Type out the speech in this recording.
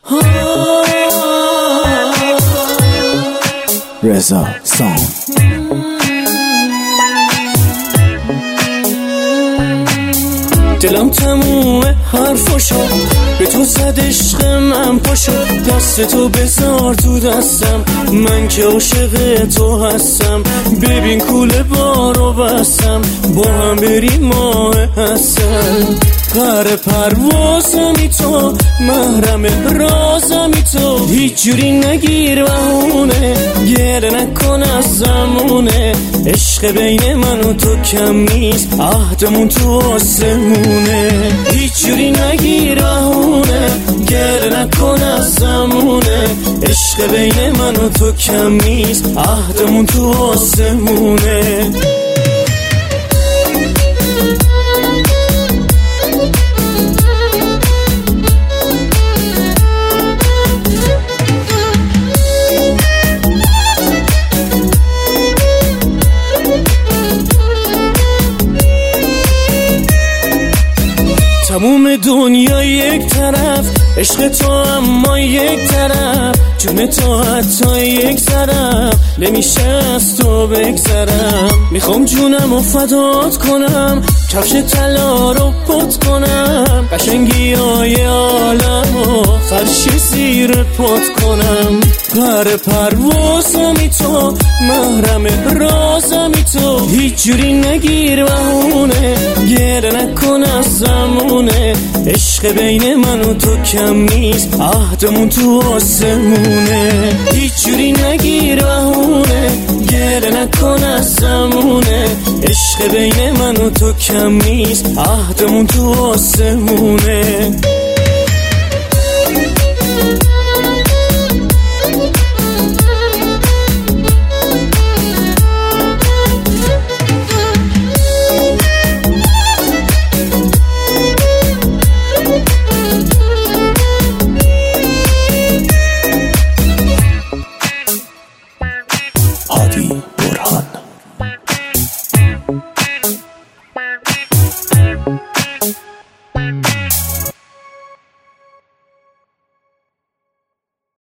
رضا سام. دلم تمومه حرفاشو به تو زد، عشق من پاشو، دست تو بذار تو دستم، من که عاشق تو هستم. ببین کوله بارو بستم، با هم بریم ماه هستم. قرار پروازمی تو، محرم رازمی تو، هیچ جوری نگیر بهونه، گله نکن از زمونه. عشق بین من و تو کم نیست، عهدمون تو آسمونه. هیچ جوری نگیر بهونه، گله نکن از زمونه. عشق بین من و تو کم نیست، عهدمون تو آسمونه. تموم دنیا یک طرف، عشق تو اما یک طرف، جون تو حتی یک طرف، نمیشه از تو بگذرم. میخوام جونم رو فدات کنم، کفش طلا رو پت کنم، قشنگی های عالم و فرشی زیر پت کنم. قرار پروازمی تو، محرم رازمی تو، هیچ جوری نگیر بهونه، گله نکن از زمونه. عشق بین من و تو کم نیست، عهدمون تو آسمونه. هیچ جوری نگیر بهونه، گله نکن از زمونه. عشق بین من و تو کم نیست، عهدمون تو آسمونه.